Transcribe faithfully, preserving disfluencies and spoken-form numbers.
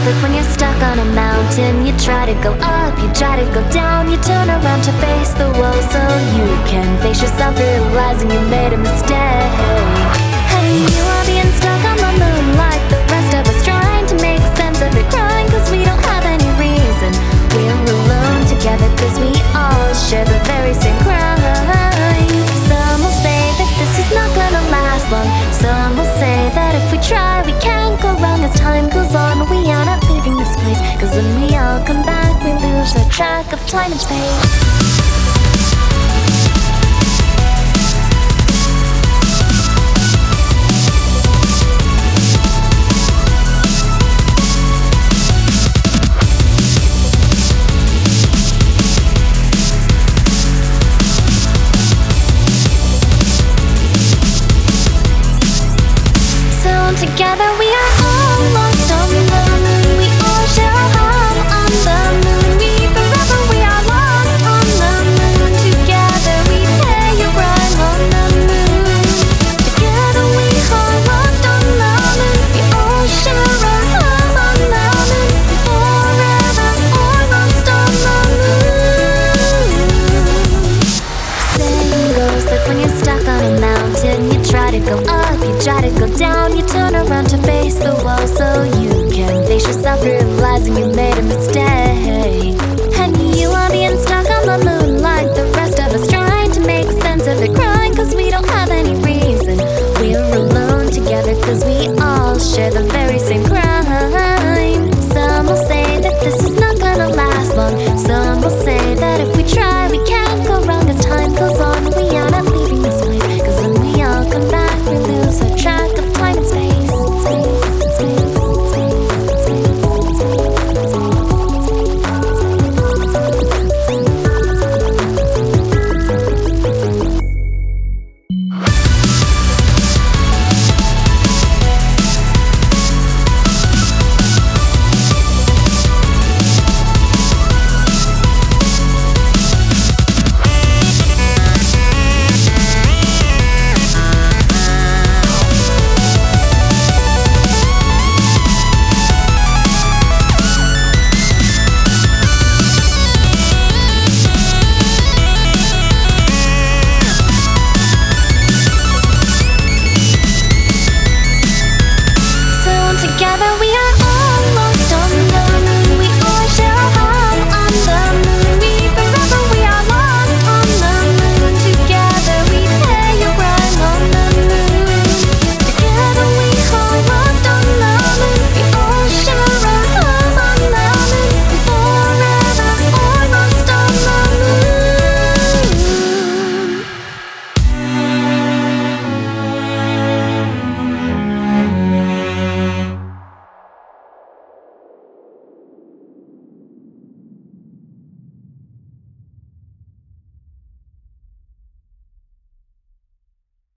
like when you're stuck on a mountain. You try to go up, you try to go down. You turn around to face the wall so you can face yourself, realizing you made a mistake. And you are being stuck on the moon like the rest of us, trying to make sense of it, crying cause we don't have any reason. We're alone together cause we all share the very same crime. Some will say that this is not gonna last long. Some will say that if we try we can't go wrong. As time goes on we are not leaving this place, cause when we all come back we lose our track of time and space. Together we are all lost on the moon. We all share a home on the moon. We forever we are lost on the moon. Together we pay a ride on the moon. Together we are lost on the moon. We all share a home on the moon. Forever all lost on the moon. Saying goes that when you're stuck on a mountain, you try to go up, you try to go down. You turn around to face the wall so you can face yourself, realizing you made a mistake.